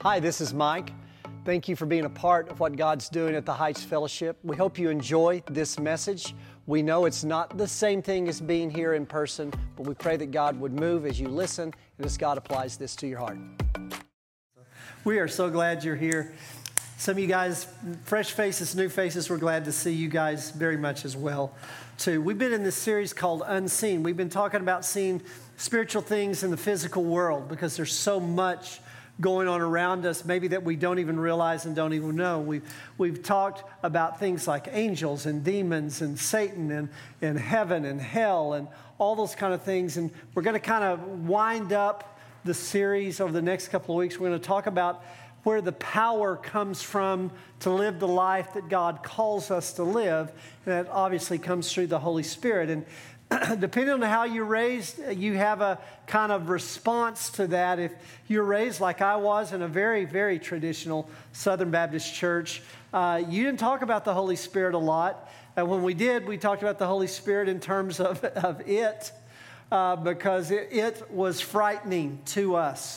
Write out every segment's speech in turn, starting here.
Hi, this is Mike. Thank you for being a part of what God's doing at the Heights Fellowship. We hope you enjoy this message. We know it's not the same thing as being here in person, but we pray that God would move as you listen and as God applies this to your heart. We are so glad you're here. Some of you guys, fresh faces, new faces, we're glad to see you guys very much as well, too. We've been in this series called Unseen. We've been talking about seeing spiritual things in the physical world because there's so much going on around us, maybe that we don't even realize and don't even know. We've talked about things like angels and demons and Satan and heaven and hell and all those kind of things. And we're going to kind of wind up the series over the next couple of weeks. We're going to talk about where the power comes from to live the life that God calls us to live. And that obviously comes through the Holy Spirit. And depending on how you're raised, you have a kind of response to that. If you're raised like I was in a very, very traditional Southern Baptist church, you didn't talk about the Holy Spirit a lot. And when we did, we talked about the Holy Spirit in terms of it, because it was frightening to us.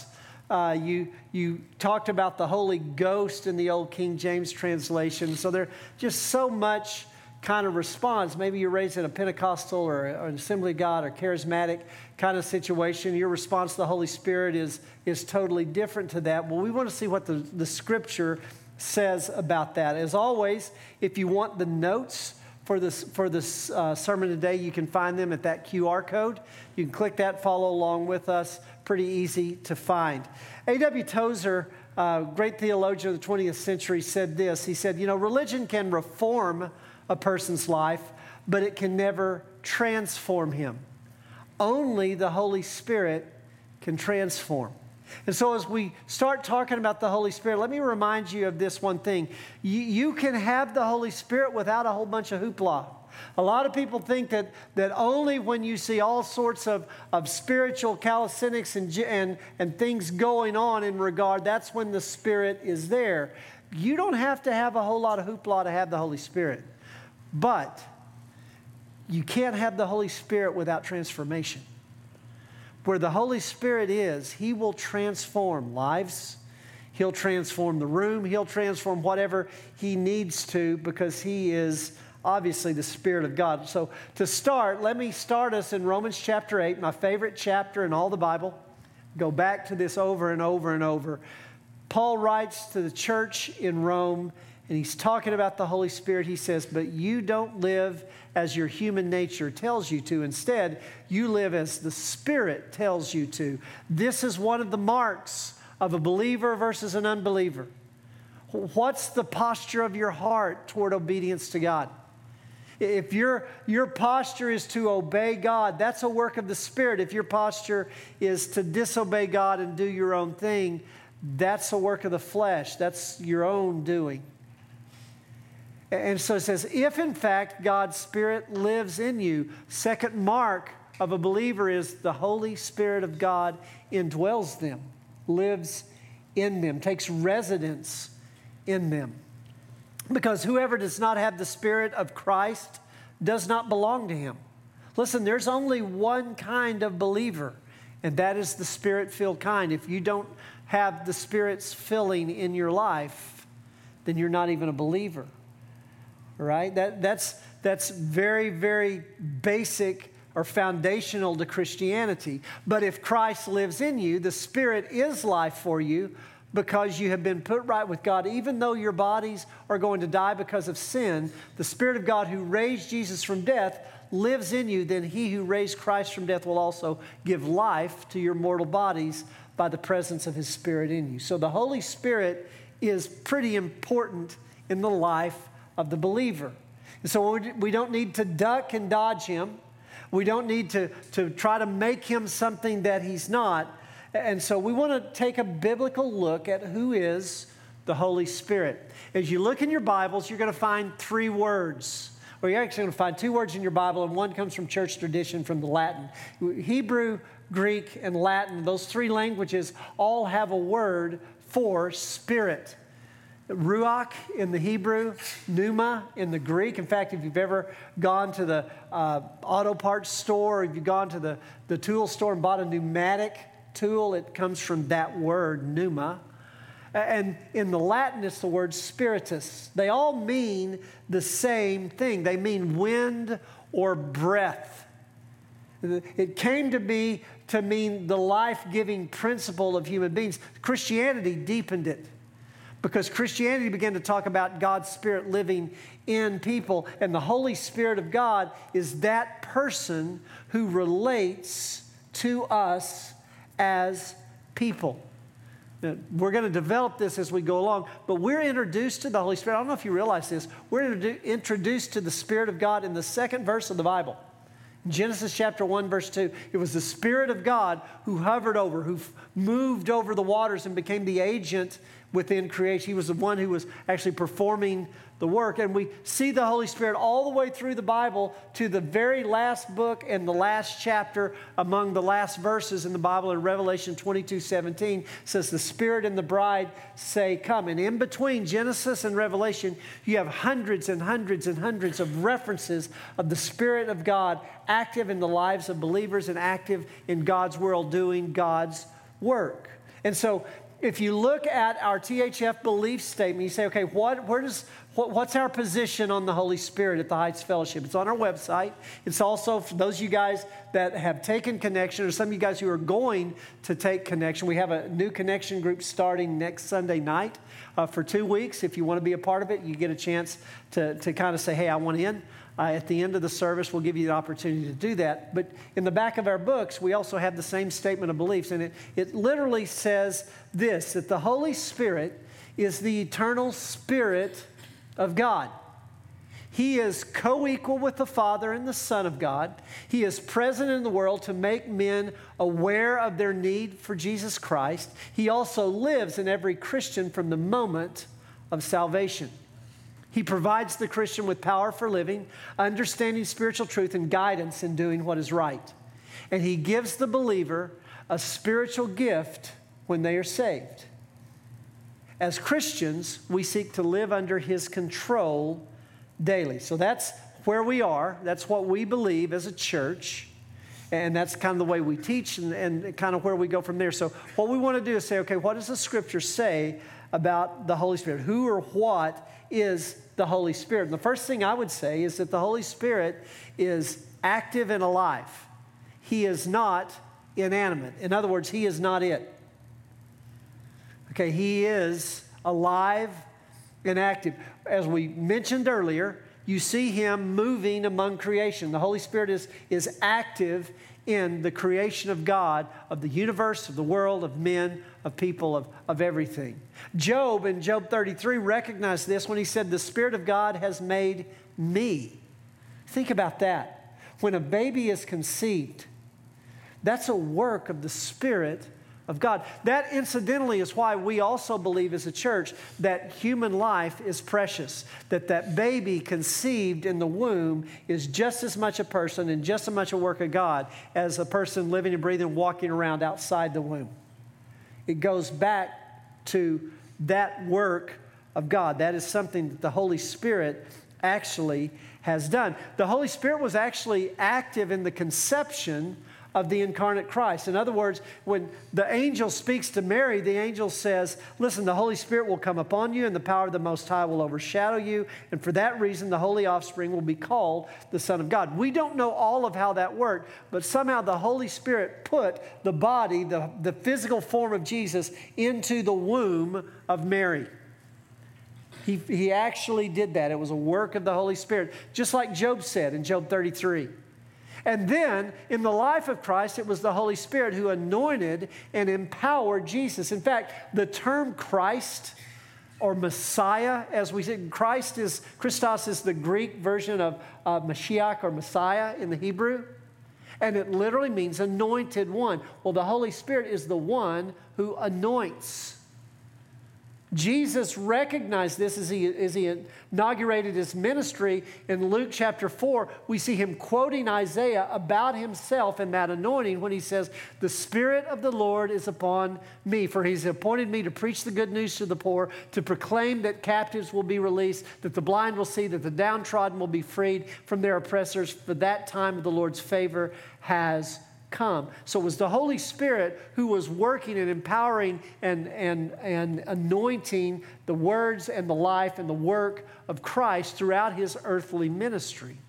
You talked about the Holy Ghost in the old King James translation. So there's just so much kind of response. Maybe you're raised in a Pentecostal or an Assembly of God or charismatic kind of situation. Your response to the Holy Spirit is totally different to that. Well, we want to see what the Scripture says about that. As always, if you want the notes for this sermon today, you can find them at that QR code. You can click that, follow along with us. Pretty easy to find. A.W. Tozer, great theologian of the 20th century, said this. He said, religion can reform a person's life, but it can never transform him. Only the Holy Spirit can transform. And so as we start talking about the Holy Spirit, let me remind you of this one thing. You can have the Holy Spirit without a whole bunch of hoopla. A lot of people think that only when you see all sorts of spiritual calisthenics and things going on in regard, that's when the Spirit is there. You don't have to have a whole lot of hoopla to have the Holy Spirit. But you can't have the Holy Spirit without transformation. Where the Holy Spirit is, He will transform lives. He'll transform the room. He'll transform whatever He needs to, because He is obviously the Spirit of God. So to start, let me start us in Romans chapter 8, my favorite chapter in all the Bible. Go back to this over and over and over. Paul writes to the church in Rome, and he's talking about the Holy Spirit. He says, but you don't live as your human nature tells you to. Instead, you live as the Spirit tells you to. This is one of the marks of a believer versus an unbeliever. What's the posture of your heart toward obedience to God? If your posture is to obey God, that's a work of the Spirit. If your posture is to disobey God and do your own thing, that's a work of the flesh. That's your own doing. And so it says, if in fact God's Spirit lives in you, second mark of a believer is the Holy Spirit of God indwells them, lives in them, takes residence in them. Because whoever does not have the Spirit of Christ does not belong to Him. Listen, there's only one kind of believer, and that is the Spirit-filled kind. If you don't have the Spirit's filling in your life, then you're not even a believer. Right? That's very, very basic or foundational to Christianity. But if Christ lives in you, the Spirit is life for you because you have been put right with God. Even though your bodies are going to die because of sin, the Spirit of God who raised Jesus from death lives in you. Then He who raised Christ from death will also give life to your mortal bodies by the presence of His Spirit in you. So the Holy Spirit is pretty important in the life of the believer. And so we don't need to duck and dodge Him. We don't need to try to make Him something that He's not. And so we want to take a biblical look at who is the Holy Spirit. As you look in your Bibles, you're going to find three words. Or you're actually going to find two words in your Bible, and one comes from church tradition, from the Latin. Hebrew, Greek, and Latin, those three languages all have a word for spirit. Ruach in the Hebrew, pneuma in the Greek. In fact, if you've ever gone to the auto parts store, or if you've gone to the tool store and bought a pneumatic tool, it comes from that word, pneuma. And in the Latin, it's the word spiritus. They all mean the same thing. They mean wind or breath. It came to mean the life-giving principle of human beings. Christianity deepened it because Christianity began to talk about God's Spirit living in people. And the Holy Spirit of God is that person who relates to us as people. We're going to develop this as we go along, but we're introduced to the Holy Spirit. I don't know if you realize this. We're introduced to the Spirit of God in the second verse of the Bible. Genesis chapter 1, verse 2, it was the Spirit of God who hovered over, who moved over the waters and became the agent within creation. He was the one who was actually performing the work. And we see the Holy Spirit all the way through the Bible to the very last book and the last chapter among the last verses in the Bible in Revelation 22:17 says the Spirit and the bride say, come. And in between Genesis and Revelation, you have hundreds and hundreds and hundreds of references of the Spirit of God active in the lives of believers and active in God's world doing God's work. And so if you look at our THF belief statement, you say, okay, what's our position on the Holy Spirit at the Heights Fellowship? It's on our website. It's also for those of you guys that have taken Connection, or some of you guys who are going to take Connection. We have a new Connection group starting next Sunday night for 2 weeks. If you want to be a part of it, you get a chance to kind of say, hey, I want in. At the end of the service, we'll give you the opportunity to do that. But in the back of our books, we also have the same statement of beliefs. And it literally says this, that the Holy Spirit is the eternal Spirit of God. He is co-equal with the Father and the Son of God. He is present in the world to make men aware of their need for Jesus Christ. He also lives in every Christian from the moment of salvation. He provides the Christian with power for living, understanding spiritual truth, and guidance in doing what is right. And He gives the believer a spiritual gift when they are saved. As Christians, we seek to live under His control daily. So that's where we are. That's what we believe as a church. And that's kind of the way we teach and kind of where we go from there. So what we want to do is say, okay, what does the Scripture say about the Holy Spirit? Who or what is the Holy Spirit? And the first thing I would say is that the Holy Spirit is active and alive. He is not inanimate. In other words, He is not it. Okay, He is alive and active. As we mentioned earlier, you see Him moving among creation. The Holy Spirit is active in the creation of God, of the universe, of the world, of men, of people, of everything. Job in Job 33 recognized this when he said, the Spirit of God has made me. Think about that. When a baby is conceived, that's a work of the Spirit of God. That incidentally is why we also believe as a church that human life is precious, that baby conceived in the womb is just as much a person and just as much a work of God as a person living and breathing and walking around outside the womb. It goes back to that work of God. That is something that the Holy Spirit actually has done. The Holy Spirit was actually active in the conception of the incarnate Christ. In other words, when the angel speaks to Mary, the angel says, listen, the Holy Spirit will come upon you and the power of the Most High will overshadow you. And for that reason, the holy offspring will be called the Son of God. We don't know all of how that worked, but somehow the Holy Spirit put the body, the physical form of Jesus into the womb of Mary. He actually did that. It was a work of the Holy Spirit, just like Job said in Job 33. And then, in the life of Christ, it was the Holy Spirit who anointed and empowered Jesus. In fact, the term Christ or Messiah, as we say, Christos is the Greek version of Mashiach or Messiah in the Hebrew. And it literally means anointed one. Well, the Holy Spirit is the one who anoints. Jesus recognized this as he inaugurated his ministry in Luke chapter 4. We see him quoting Isaiah about himself and that anointing when he says, the Spirit of the Lord is upon me, for He's appointed me to preach the good news to the poor, to proclaim that captives will be released, that the blind will see, that the downtrodden will be freed from their oppressors, for that time of the Lord's favor has come. So it was the Holy Spirit who was working and empowering and anointing the words and the life and the work of Christ throughout his earthly ministry.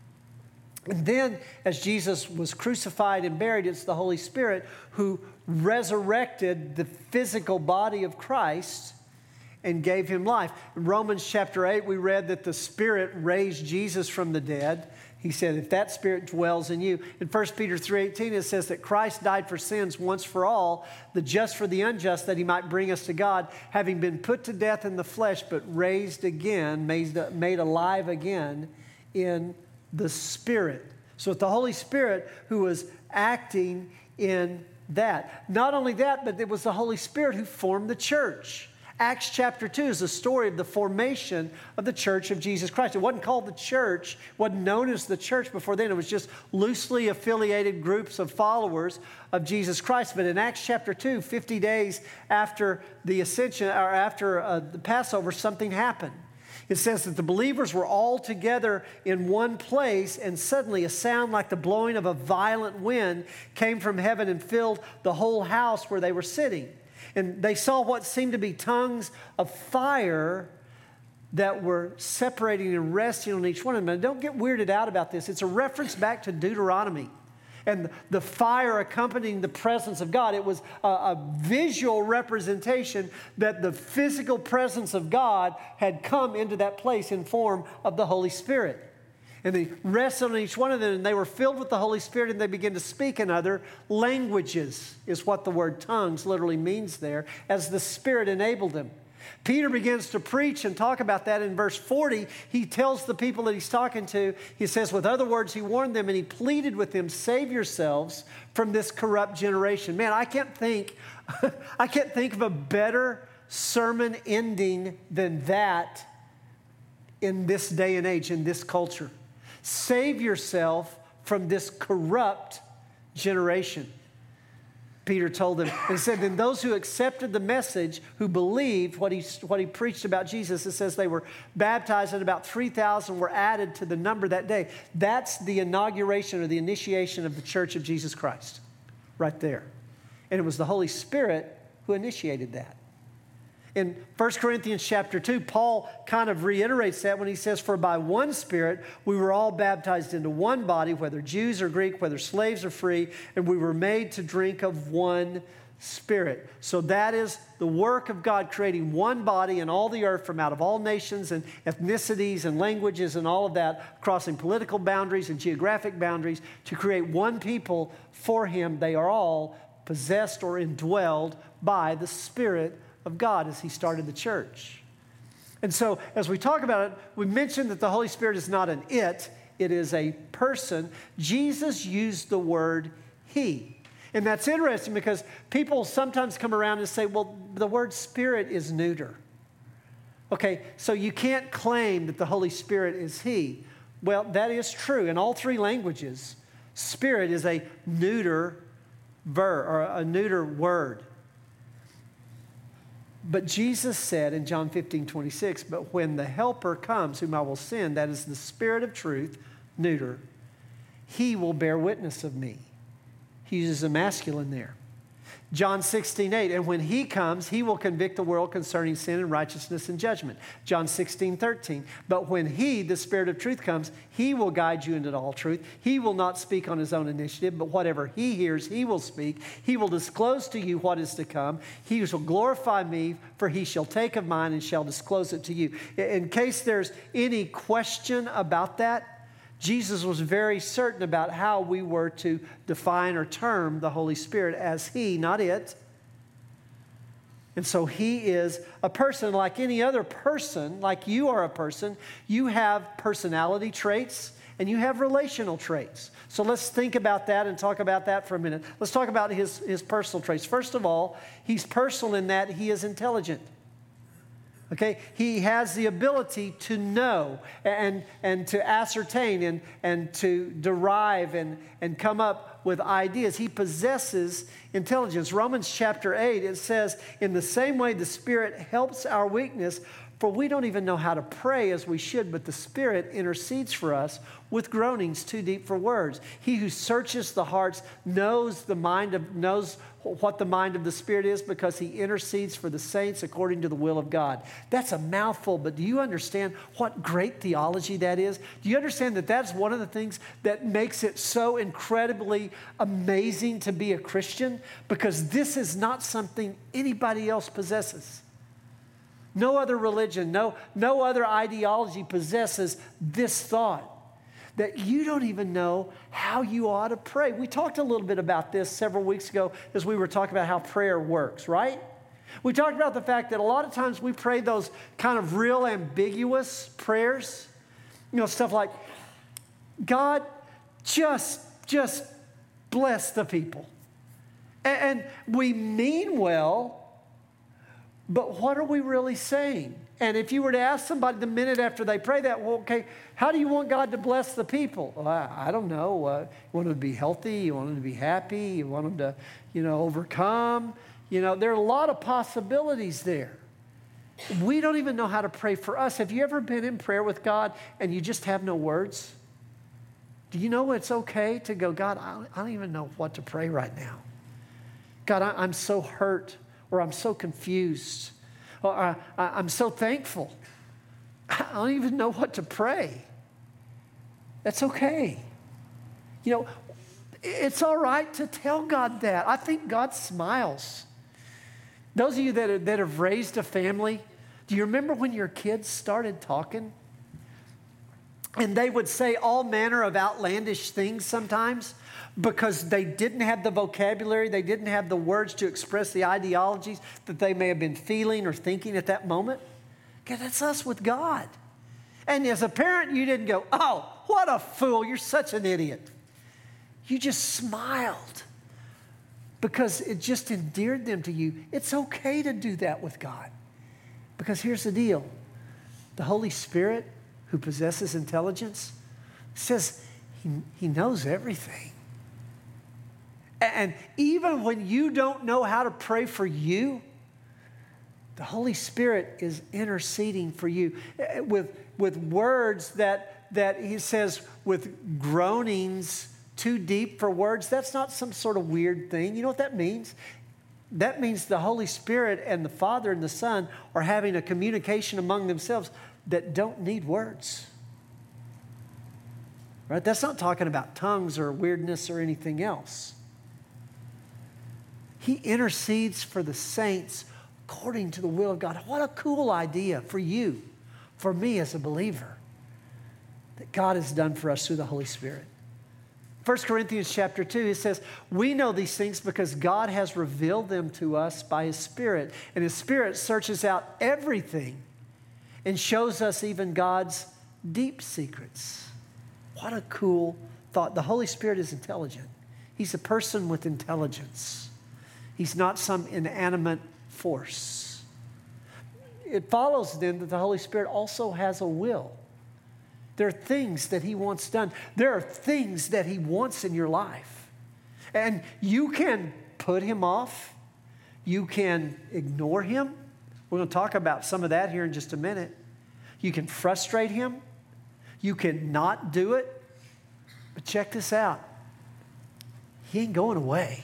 And then, as Jesus was crucified and buried, it's the Holy Spirit who resurrected the physical body of Christ and gave him life. In Romans chapter 8, we read that the Spirit raised Jesus from the dead. He said, if that Spirit dwells in you. In 1 Peter 3:18, it says that Christ died for sins once for all, the just for the unjust, that he might bring us to God, having been put to death in the flesh, but raised again, made alive again in the Spirit. So it's the Holy Spirit who was acting in that. Not only that, but it was the Holy Spirit who formed the church. Acts chapter 2 is the story of the formation of the church of Jesus Christ. It wasn't called the church, it wasn't known as the church before then. It was just loosely affiliated groups of followers of Jesus Christ. But in Acts chapter 2, 50 days after the ascension, or after the Passover, something happened. It says that the believers were all together in one place, and suddenly a sound like the blowing of a violent wind came from heaven and filled the whole house where they were sitting. And they saw what seemed to be tongues of fire that were separating and resting on each one of them. And don't get weirded out about this. It's a reference back to Deuteronomy and the fire accompanying the presence of God. It was a visual representation that the physical presence of God had come into that place in form of the Holy Spirit. And they rested on each one of them, and they were filled with the Holy Spirit, and they began to speak in other languages, is what the word tongues literally means there, as the Spirit enabled them. Peter begins to preach and talk about that in verse 40. He tells the people that he's talking to, he says, with other words, he warned them and he pleaded with them, save yourselves from this corrupt generation. Man, I can't think of a better sermon ending than that in this day and age, in this culture. Save yourself from this corrupt generation. Peter told them and said, then those who accepted the message, who believed what he preached about Jesus, it says they were baptized and about 3,000 were added to the number that day. That's the inauguration or the initiation of the Church of Jesus Christ right there. And it was the Holy Spirit who initiated that. In 1 Corinthians chapter 2, Paul kind of reiterates that when he says, for by one Spirit we were all baptized into one body, whether Jews or Greek, whether slaves or free, and we were made to drink of one Spirit. So that is the work of God, creating one body in all the earth from out of all nations and ethnicities and languages and all of that, crossing political boundaries and geographic boundaries to create one people for Him. They are all possessed or indwelled by the Spirit of God as He started the church. And so as we talk about it, we mentioned that the Holy Spirit is not an it is a person. Jesus used the word He. And that's interesting because people sometimes come around and say, well, the word Spirit is neuter. Okay, so you can't claim that the Holy Spirit is He. Well, that is true. In all three languages, Spirit is a neuter verb or a neuter word. But Jesus said in John 15:26, but when the Helper comes, whom I will send, that is the Spirit of truth, neuter, He will bear witness of me. He uses a masculine there. John 16:8, and when He comes, He will convict the world concerning sin and righteousness and judgment. John 16:13, but when He, the Spirit of truth, comes, He will guide you into all truth. He will not speak on His own initiative, but whatever He hears, He will speak. He will disclose to you what is to come. He shall glorify me, for He shall take of mine and shall disclose it to you. In case there's any question about that, Jesus was very certain about how we were to define or term the Holy Spirit as He, not it. And so He is a person like any other person, like you are a person. You have personality traits and you have relational traits. So let's think about that and talk about that for a minute. Let's talk about his personal traits. First of all, He's personal in that He is intelligent. Okay, He has the ability to know and to ascertain and to derive and come up up with ideas. He possesses intelligence. Romans chapter 8, it says, in the same way the Spirit helps our weakness, for we don't even know how to pray as we should, but the Spirit intercedes for us with groanings too deep for words. He who searches the hearts knows what the mind of the Spirit is, because he intercedes for the saints according to the will of God. That's a mouthful, but do you understand what great theology that is? Do you understand that that's one of the things that makes it so incredibly amazing to be a Christian? Because this is not something anybody else possesses. No other religion, no other ideology possesses this thought, that you don't even know how you ought to pray. We talked a little bit about this several weeks ago as we were talking about how prayer works, right? We talked about the fact that a lot of times we pray those kind of real ambiguous prayers. You know, stuff like, God, just bless the people. And we mean well, but what are we really saying? And if you were to ask somebody the minute after they pray that, well, okay, how do you want God to bless the people? Well, I don't know. You want them to be healthy. You want them to be happy. You want them to, overcome. There are a lot of possibilities there. We don't even know how to pray for us. Have you ever been in prayer with God and you just have no words? Do you know it's okay to go, God, I don't even know what to pray right now. God, I'm so hurt, or I'm so confused, or I'm so thankful. I don't even know what to pray. That's okay. It's all right to tell God that. I think God smiles. Those of you that have raised a family, do you remember when your kids started talking? And they would say all manner of outlandish things sometimes because they didn't have the vocabulary, they didn't have the words to express the ideologies that they may have been feeling or thinking at that moment. Okay, that's us with God. And as a parent, you didn't go, oh, what a fool, you're such an idiot. You just smiled because it just endeared them to you. It's okay to do that with God. Because here's the deal. The Holy Spirit, who possesses intelligence, says he knows everything. And even when you don't know how to pray for you, the Holy Spirit is interceding for you with words that he says with groanings too deep for words. That's not some sort of weird thing. You know what that means? That means the Holy Spirit and the Father and the Son are having a communication among themselves that don't need words. Right? That's not talking about tongues or weirdness or anything else. He intercedes for the saints according to the will of God. What a cool idea for you, for me as a believer, that God has done for us through the Holy Spirit. 1 Corinthians chapter 2, it says, we know these things because God has revealed them to us by His Spirit. And His Spirit searches out everything and shows us even God's deep secrets. What a cool thought. The Holy Spirit is intelligent. He's a person with intelligence. He's not some inanimate force. It follows then that the Holy Spirit also has a will. There are things that He wants done. There are things that He wants in your life. And you can put Him off. You can ignore Him. We're going to talk about some of that here in just a minute. You can frustrate Him. You can not do it. But check this out. He ain't going away.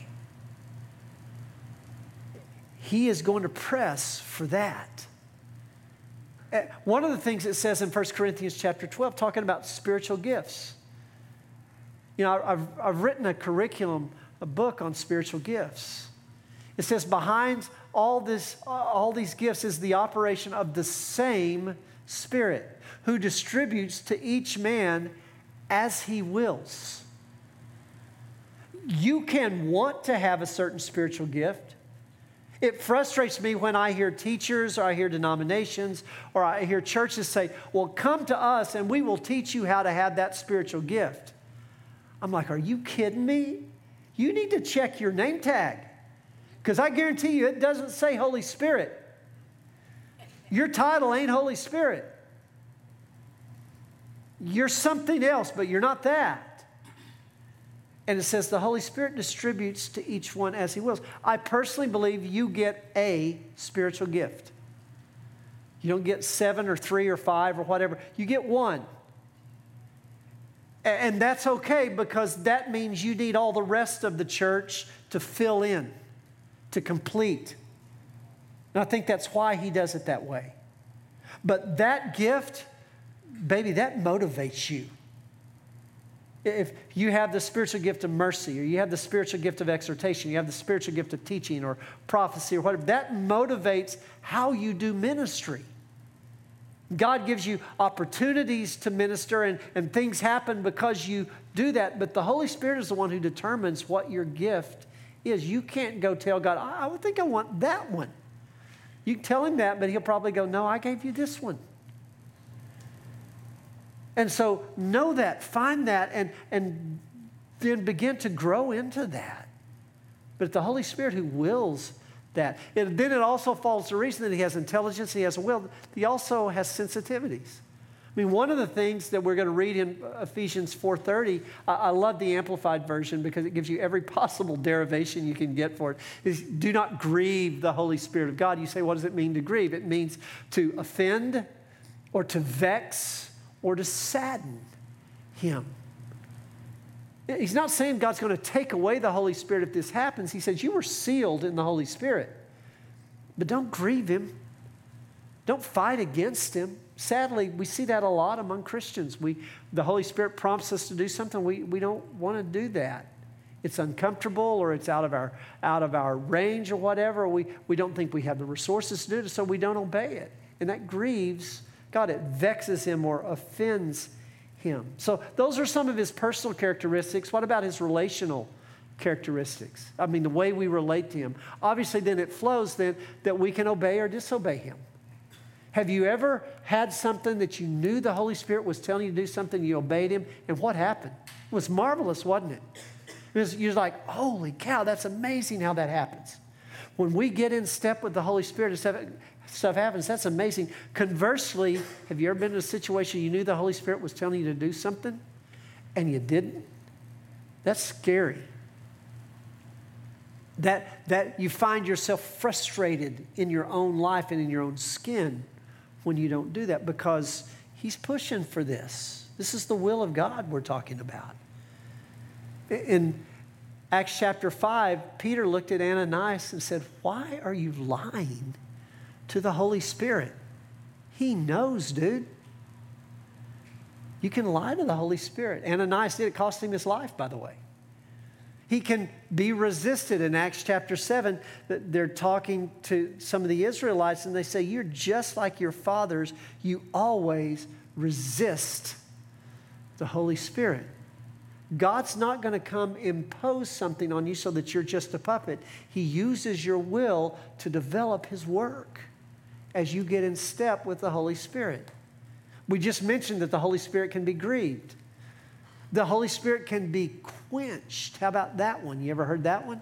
He is going to press for that. One of the things it says in 1 Corinthians chapter 12, talking about spiritual gifts. I've written a curriculum, a book on spiritual gifts. It says behind all these gifts is the operation of the same Spirit who distributes to each man as He wills. You can want to have a certain spiritual gift. It frustrates me when I hear teachers or I hear denominations or I hear churches say, well, come to us and we will teach you how to have that spiritual gift. I'm like, are you kidding me? You need to check your name tag, because I guarantee you it doesn't say Holy Spirit. Your title ain't Holy Spirit. You're something else, but you're not that. And it says the Holy Spirit distributes to each one as He wills. I personally believe you get a spiritual gift. You don't get 7 or 3 or 5 or whatever. You get one. And that's okay, because that means you need all the rest of the church to fill in, to complete. And I think that's why He does it that way. But that gift, baby, that motivates you. If you have the spiritual gift of mercy, or you have the spiritual gift of exhortation, you have the spiritual gift of teaching or prophecy or whatever, that motivates how you do ministry. God gives you opportunities to minister, and things happen because you do that. But the Holy Spirit is the one who determines what your gift is. You can't go tell God, I would think I want that one. You can tell Him that, but He'll probably go, no, I gave you this one. And so know that, find that, and then begin to grow into that. But the Holy Spirit who wills that. Then it also falls to reason that He has intelligence, He has a will. He also has sensitivities. I mean, one of the things that we're going to read in Ephesians 4:30, I love the Amplified version because it gives you every possible derivation you can get for it, is do not grieve the Holy Spirit of God. You say, what does it mean to grieve? It means to offend or to vex or to sadden Him. He's not saying God's going to take away the Holy Spirit if this happens. He says you were sealed in the Holy Spirit. But don't grieve Him. Don't fight against Him. Sadly, we see that a lot among Christians. The Holy Spirit prompts us to do something. We don't want to do that. It's uncomfortable, or it's out of our range or whatever. We don't think we have the resources to do it, so we don't obey it. And that grieves God. It vexes Him or offends Him. So those are some of His personal characteristics. What about His relational characteristics? I mean, the way we relate to Him. Obviously, then it flows then that we can obey or disobey Him. Have you ever had something that you knew the Holy Spirit was telling you to do something, you obeyed Him, and what happened? It was marvelous, wasn't it? You're like, holy cow, that's amazing how that happens. When we get in step with the Holy Spirit, stuff happens. That's amazing. Conversely, have you ever been in a situation you knew the Holy Spirit was telling you to do something and you didn't? That's scary. That you find yourself frustrated in your own life and in your own skin when you don't do that, because He's pushing for this. This is the will of God we're talking about. In Acts chapter 5, Peter looked at Ananias and said, why are you lying to the Holy Spirit? He knows, dude. You can lie to the Holy Spirit. Ananias did. It cost him his life, by the way. He can be resisted. In Acts chapter 7, they're talking to some of the Israelites, and they say, you're just like your fathers. You always resist the Holy Spirit. God's not going to come impose something on you so that you're just a puppet. He uses your will to develop His work as you get in step with the Holy Spirit. We just mentioned that the Holy Spirit can be grieved. The Holy Spirit can be quenched. How about that one? You ever heard that one?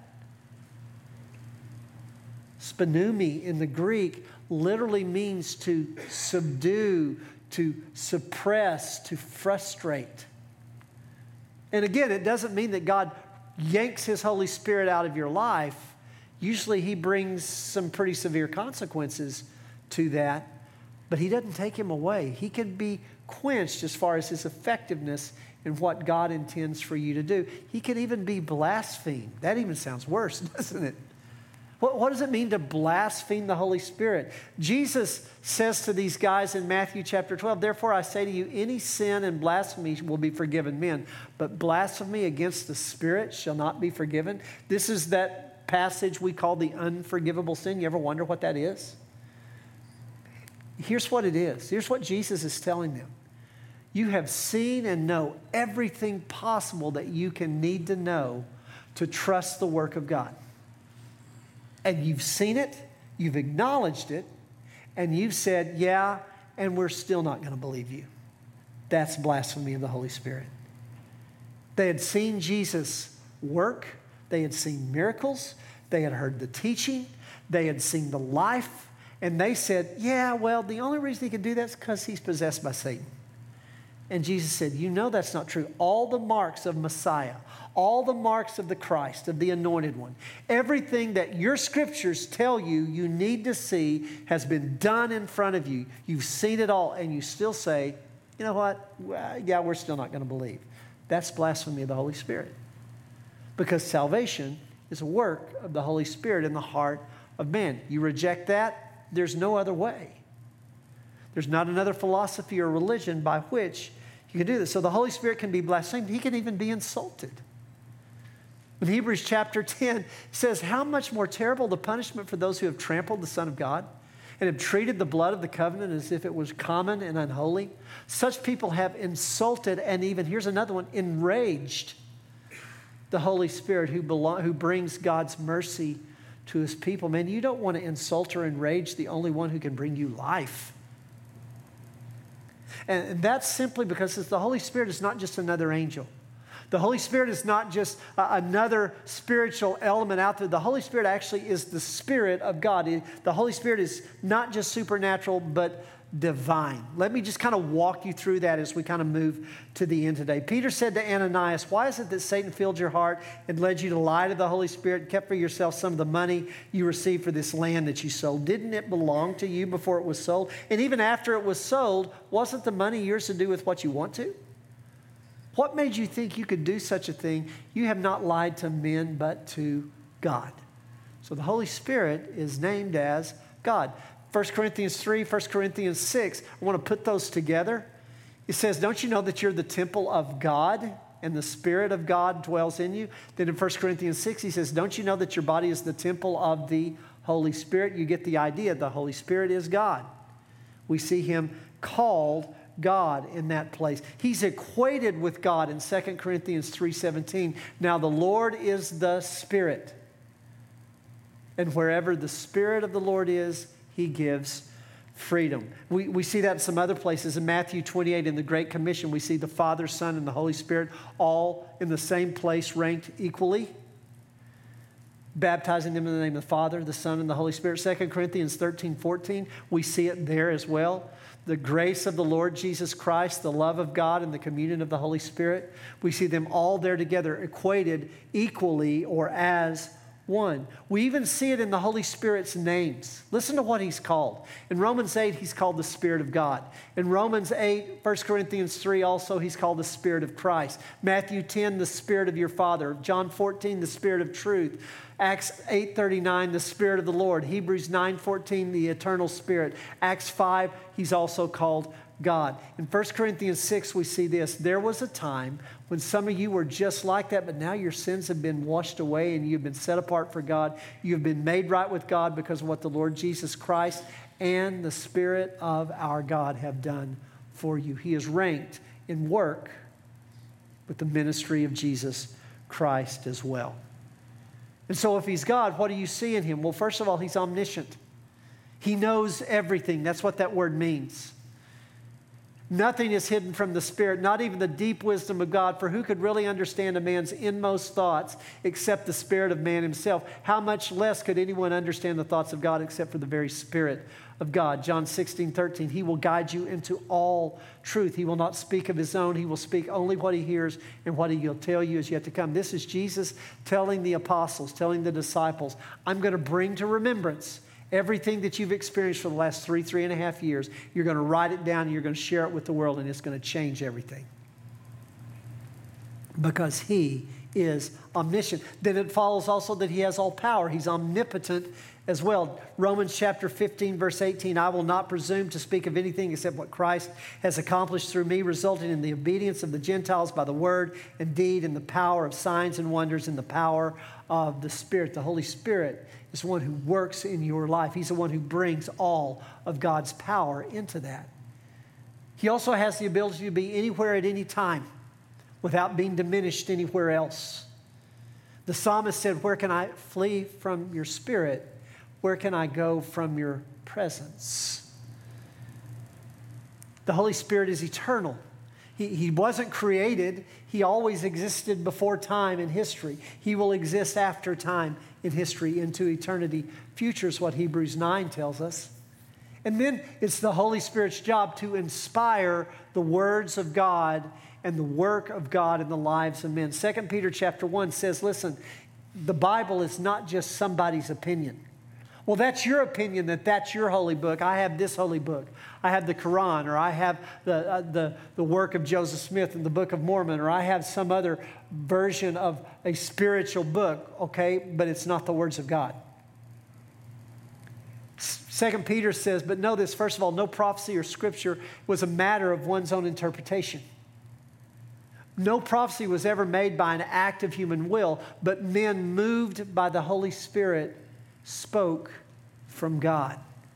Spanumi in the Greek literally means to subdue, to suppress, to frustrate. And again, it doesn't mean that God yanks His Holy Spirit out of your life. Usually He brings some pretty severe consequences to that, but He doesn't take Him away. He can be quenched as far as His effectiveness in what God intends for you to do. He can even be blasphemed. That even sounds worse, doesn't it? What does it mean to blaspheme the Holy Spirit? Jesus says to these guys in Matthew chapter 12, therefore I say to you, any sin and blasphemy will be forgiven men, but blasphemy against the Spirit shall not be forgiven. This is that passage we call the unforgivable sin. You ever wonder what that is? Here's what it is. Here's what Jesus is telling them. You have seen and know everything possible that you can need to know to trust the work of God. And you've seen it, you've acknowledged it, and you've said, yeah, and we're still not going to believe you. That's blasphemy of the Holy Spirit. They had seen Jesus work. They had seen miracles. They had heard the teaching. They had seen the life. And they said, yeah, well, the only reason He can do that is because He's possessed by Satan. And Jesus said, you know that's not true. All the marks of Messiah, all the marks of the Christ, of the Anointed One, everything that your scriptures tell you you need to see has been done in front of you. You've seen it all, and you still say, you know what? Yeah, we're still not going to believe. That's blasphemy of the Holy Spirit. Because salvation is a work of the Holy Spirit in the heart of man. You reject that, there's no other way. There's not another philosophy or religion by which you can do this. So the Holy Spirit can be blasphemed. He can even be insulted. In Hebrews chapter 10, it says, how much more terrible the punishment for those who have trampled the Son of God and have treated the blood of the covenant as if it was common and unholy. Such people have insulted and even, here's another one, enraged the Holy Spirit who brings God's mercy to his people. Man, you don't want to insult or enrage the only one who can bring you life. And that's simply because the Holy Spirit is not just another angel. The Holy Spirit is not just another spiritual element out there. The Holy Spirit actually is the Spirit of God. The Holy Spirit is not just supernatural, but divine. Let me just kind of walk you through that as we kind of move to the end today. Peter said to Ananias, why is it that Satan filled your heart and led you to lie to the Holy Spirit and kept for yourself some of the money you received for this land that you sold? Didn't it belong to you before it was sold? And even after it was sold, wasn't the money yours to do with what you want to? What made you think you could do such a thing? You have not lied to men, but to God. So the Holy Spirit is named as God. 1 Corinthians 3, 1 Corinthians 6, I want to put those together. It says, don't you know that you're the temple of God and the Spirit of God dwells in you? Then in 1 Corinthians 6, he says, don't you know that your body is the temple of the Holy Spirit? You get the idea. The Holy Spirit is God. We see him called God in that place. He's equated with God in 2 Corinthians 3:17. Now the Lord is the Spirit. And wherever the Spirit of the Lord is, he gives freedom. We see that in some other places. In Matthew 28, in the Great Commission, we see the Father, Son, and the Holy Spirit all in the same place, ranked equally, baptizing them in the name of the Father, the Son, and the Holy Spirit. 2 Corinthians 13:14, we see it there as well. The grace of the Lord Jesus Christ, the love of God, and the communion of the Holy Spirit. We see them all there together, equated equally or as one. We even see it in the Holy Spirit's names. Listen to what he's called. In Romans 8, he's called the Spirit of God. In Romans 8, 1 Corinthians 3 also, he's called the Spirit of Christ. Matthew 10, the Spirit of your Father. John 14, the Spirit of truth. Acts 8:39, the Spirit of the Lord. Hebrews 9:14, the eternal Spirit. Acts 5, he's also called God. In 1 Corinthians 6, we see this. There was a time when some of you were just like that, but now your sins have been washed away and you've been set apart for God. You've been made right with God because of what the Lord Jesus Christ and the Spirit of our God have done for you. He is ranked in work with the ministry of Jesus Christ as well. And so if he's God, what do you see in him? Well, first of all, he's omniscient. He knows everything. That's what that word means. Nothing is hidden from the Spirit, not even the deep wisdom of God. For who could really understand a man's inmost thoughts except the Spirit of man himself? How much less could anyone understand the thoughts of God except for the very Spirit of God? John 16:13, he will guide you into all truth. He will not speak of his own. He will speak only what he hears, and what he'll tell you is yet to come. This is Jesus telling the apostles, telling the disciples, I'm going to bring to remembrance everything that you've experienced for the last 3.5 years. You're going to write it down and you're going to share it with the world, and it's going to change everything. Because he is omniscient. Then it follows also that he has all power. He's omnipotent as well. Romans chapter 15, verse 18, I will not presume to speak of anything except what Christ has accomplished through me, resulting in the obedience of the Gentiles by the word and deed, and the power of signs and wonders, and the power of the Spirit. The Holy Spirit is the one who works in your life. He's the one who brings all of God's power into that. He also has the ability to be anywhere at any time without being diminished anywhere else. The psalmist said, where can I flee from your Spirit? Where can I go from your presence? The Holy Spirit is eternal. He wasn't created. He always existed before time in history. He will exist after time in history into eternity future is what Hebrews 9 tells us. And then it's the Holy Spirit's job to inspire the words of God and the work of God in the lives of men. 2 Peter chapter 1 says, listen, the Bible is not just somebody's opinion. Well, that's your opinion, that's your holy book. I have this holy book. I have the Quran, or I have the work of Joseph Smith in the Book of Mormon, or I have some other version of a spiritual book, okay? But it's not the words of God. 2 Peter says, but know this, first of all, no prophecy or scripture was a matter of one's own interpretation. No prophecy was ever made by an act of human will, but men moved by the Holy Spirit spoke from God.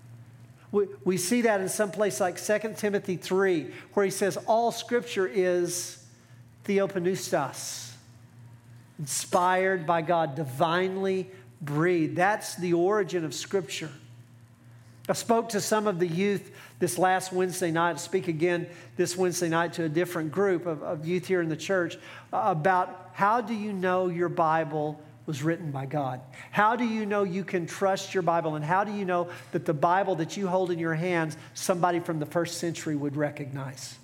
We see that in some place like 2 Timothy 3, where he says all scripture is theopneustos, inspired by God, divinely breathed. That's the origin of scripture. I spoke to some of the youth this last Wednesday night. I speak again this Wednesday night to a different group of youth here in the church about how do you know your Bible was written by God? How do you know you can trust your Bible? And how do you know that the Bible that you hold in your hands, somebody from the first century would recognize?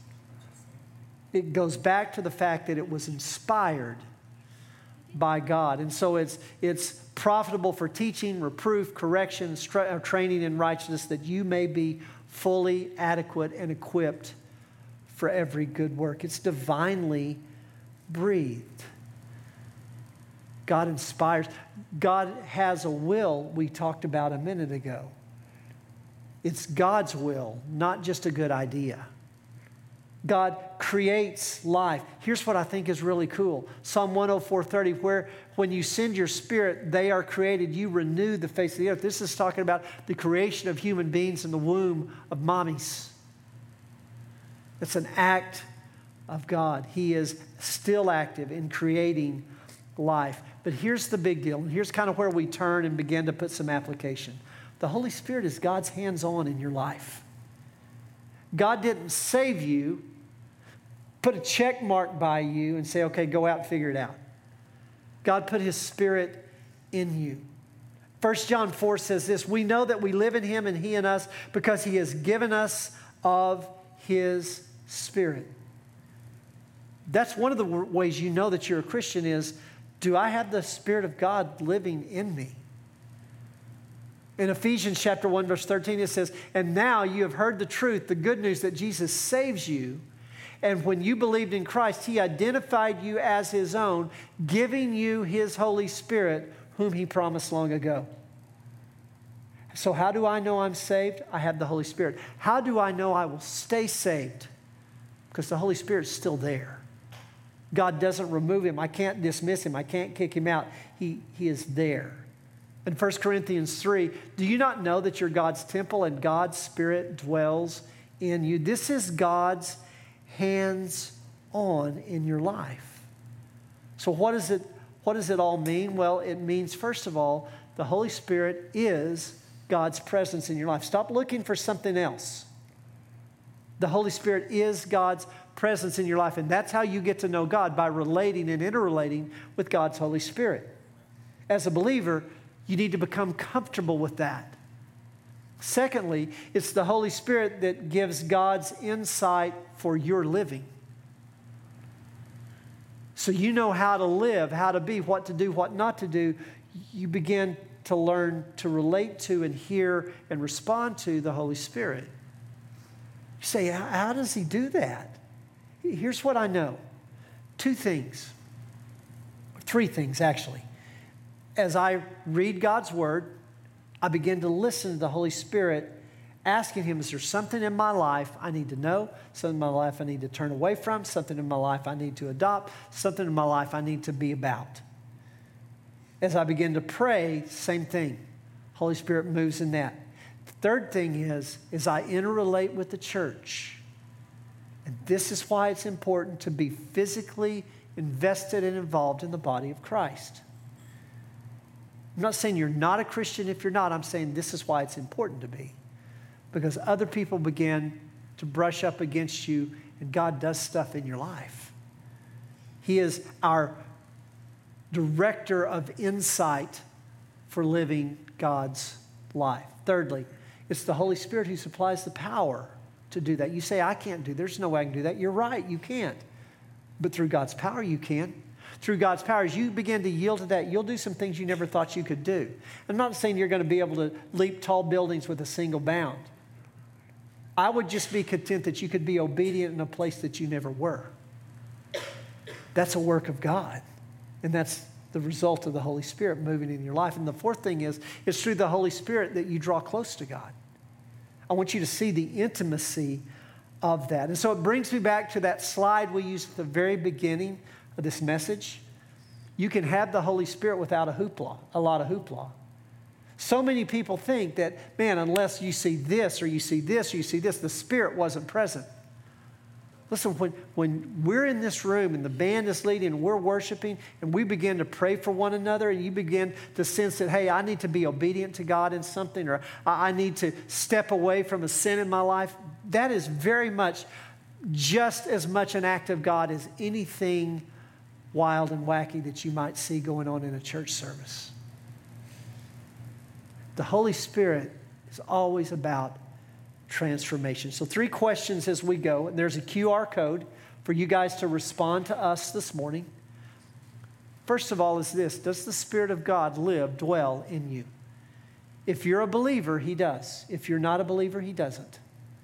It goes back to the fact that it was inspired by God. And so it's profitable for teaching, reproof, correction, training in righteousness, that you may be fully adequate and equipped for every good work. It's divinely breathed. God inspires. God has a will we talked about a minute ago. It's God's will, not just a good idea. God creates life. Here's what I think is really cool. Psalm 104:30, where when you send your spirit, they are created. You renew the face of the earth. This is talking about the creation of human beings in the womb of mommies. It's an act of God. He is still active in creating life. But here's the big deal. And here's kind of where we turn and begin to put some application. The Holy Spirit is God's hands-on in your life. God didn't save you, put a check mark by you and say, okay, go out and figure it out. God put His Spirit in you. 1 John 4 says this, we know that we live in Him and He in us because He has given us of His Spirit. That's one of the ways you know that you're a Christian is, do I have the Spirit of God living in me? In Ephesians chapter 1, verse 13, it says, and now you have heard the truth, the good news that Jesus saves you. And when you believed in Christ, He identified you as His own, giving you His Holy Spirit, whom He promised long ago. So how do I know I'm saved? I have the Holy Spirit. How do I know I will stay saved? Because the Holy Spirit's still there. God doesn't remove Him. I can't dismiss Him. I can't kick Him out. He is there. In 1 Corinthians 3, do you not know that you're God's temple and God's Spirit dwells in you? This is God's hands-on in your life. So what does it all mean? Well, it means, first of all, the Holy Spirit is God's presence in your life. Stop looking for something else. The Holy Spirit is God's presence in your life, and that's how you get to know God, by relating and interrelating with God's Holy Spirit. As a believer, you need to become comfortable with that. Secondly, it's the Holy Spirit that gives God's insight for your living. So you know how to live, how to be, what to do, what not to do. You begin to learn to relate to and hear and respond to the Holy Spirit. You say, how does He do that? Here's what I know. 2 things. 3 things, actually. As I read God's Word, I begin to listen to the Holy Spirit, asking Him, is there something in my life I need to know, something in my life I need to turn away from, something in my life I need to adopt, something in my life I need to be about? As I begin to pray, same thing. Holy Spirit moves in that. The third thing is I interrelate with the church. And this is why it's important to be physically invested and involved in the body of Christ. I'm not saying you're not a Christian if you're not. I'm saying this is why it's important to be. Because other people begin to brush up against you, and God does stuff in your life. He is our director of insight for living God's life. Thirdly, It's the Holy Spirit who supplies the power to do that. You say, I can't do, there's no way I can do that. You're right, you can't. But through God's power, you can. Through God's power, as you begin to yield to that, you'll do some things you never thought you could do. I'm not saying you're going to be able to leap tall buildings with a single bound. I would just be content that you could be obedient in a place that you never were. That's a work of God. And that's the result of the Holy Spirit moving in your life. And the fourth thing is, it's through the Holy Spirit that you draw close to God. I want you to see the intimacy of that. And so it brings me back to that slide we used at the very beginning of this message. You can have the Holy Spirit without a lot of hoopla. So many people think that, man, unless you see this or you see this or you see this, the Spirit wasn't present. Listen, when we're in this room and the band is leading and we're worshiping and we begin to pray for one another and you begin to sense that, hey, I need to be obedient to God in something, or I need to step away from a sin in my life, that is very much just as much an act of God as anything wild and wacky that you might see going on in a church service. The Holy Spirit is always about transformation. So 3 questions as we go. And there's a QR code for you guys to respond to us this morning. First of all is this: does the Spirit of God dwell in you? If you're a believer, He does. If you're not a believer, He doesn't.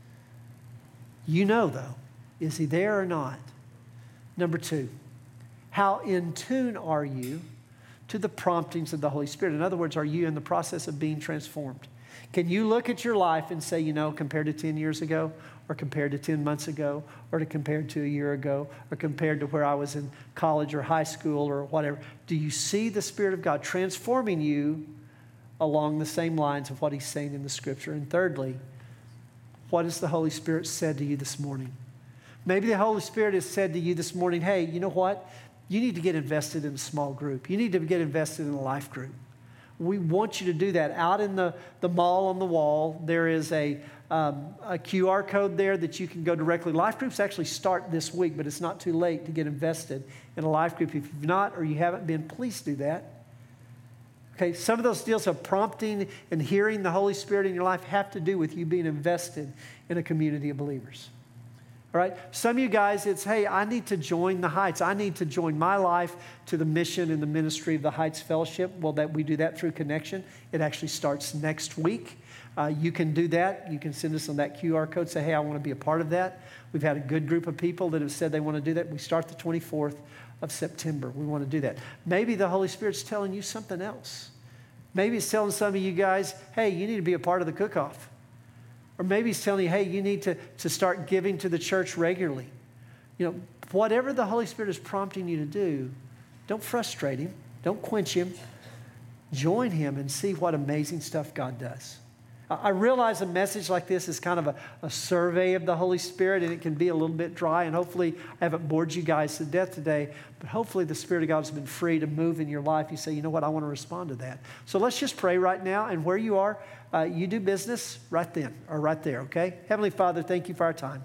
You know, though, is He there or not? Number 2, how in tune are you to the promptings of the Holy Spirit? In other words, are you in the process of being transformed? Can you look at your life and say, compared to 10 years ago, or compared to 10 months ago, or compared to a year ago, or compared to where I was in college or high school or whatever, do you see the Spirit of God transforming you along the same lines of what He's saying in the Scripture? And thirdly, what has the Holy Spirit said to you this morning? Maybe the Holy Spirit has said to you this morning, hey, you know what? You need to get invested in a small group. You need to get invested in a life group. We want you to do that. Out in the mall on the wall, there is a QR code there that you can go directly. Life groups actually start this week, but it's not too late to get invested in a life group. If you've not or you haven't been, please do that. Okay, some of those deals of prompting and hearing the Holy Spirit in your life have to do with you being invested in a community of believers. All right? Some of you guys, it's, hey, I need to join the Heights. I need to join my life to the mission and the ministry of the Heights Fellowship. Well, we do that through Connection. It actually starts next week. You can do that. You can send us on that QR code, say, hey, I want to be a part of that. We've had a good group of people that have said they want to do that. We start the 24th of September. We want to do that. Maybe the Holy Spirit's telling you something else. Maybe it's telling some of you guys, hey, you need to be a part of the cook-off. Or maybe He's telling you, hey, you need to start giving to the church regularly. Whatever the Holy Spirit is prompting you to do, don't frustrate Him. Don't quench Him. Join Him and see what amazing stuff God does. I realize a message like this is kind of a survey of the Holy Spirit, and it can be a little bit dry, and hopefully I haven't bored you guys to death today, but hopefully the Spirit of God has been free to move in your life. You say, you know what, I want to respond to that. So let's just pray right now, and where you are, you do business right then or right there, okay? Heavenly Father, thank you for our time.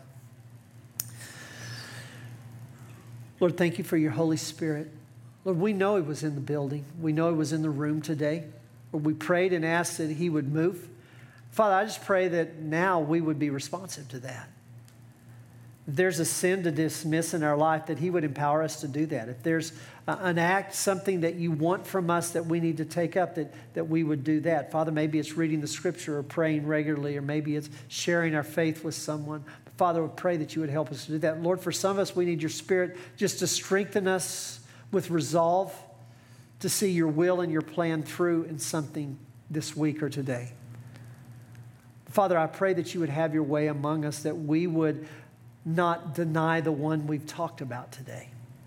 Lord, thank you for your Holy Spirit. Lord, we know He was in the building. We know He was in the room today. Lord, we prayed and asked that He would move. Father, I just pray that now we would be responsive to that. If there's a sin to dismiss in our life, that He would empower us to do that. If there's an act, something that you want from us that we need to take up, that we would do that. Father, maybe it's reading the Scripture or praying regularly, or maybe it's sharing our faith with someone. But Father, we pray that you would help us to do that. Lord, for some of us, we need your Spirit just to strengthen us with resolve to see your will and your plan through in something this week or today. Father, I pray that you would have your way among us, that we would not deny the one we've talked about today.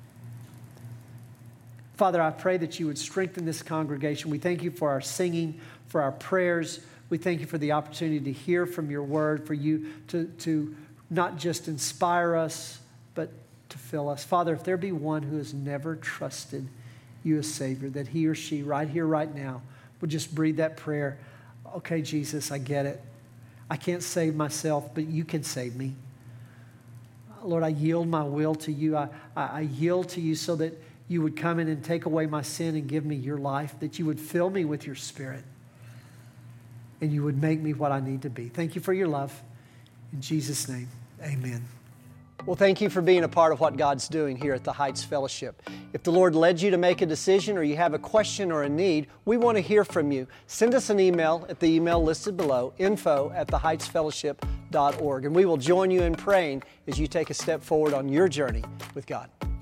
Father, I pray that you would strengthen this congregation. We thank you for our singing, for our prayers. We thank you for the opportunity to hear from your word, for you to not just inspire us, but to fill us. Father, if there be one who has never trusted you as Savior, that he or she right here, right now, would just breathe that prayer. Okay, Jesus, I get it. I can't save myself, but you can save me. Lord, I yield my will to you. I yield to you so that you would come in and take away my sin and give me your life, that you would fill me with your Spirit. and you would make me what I need to be. Thank you for your love. In Jesus' name, amen. Well, thank you for being a part of what God's doing here at the Heights Fellowship. If the Lord led you to make a decision or you have a question or a need, we want to hear from you. Send us an email at the email listed below, info@theheightsfellowship.org, and we will join you in praying as you take a step forward on your journey with God.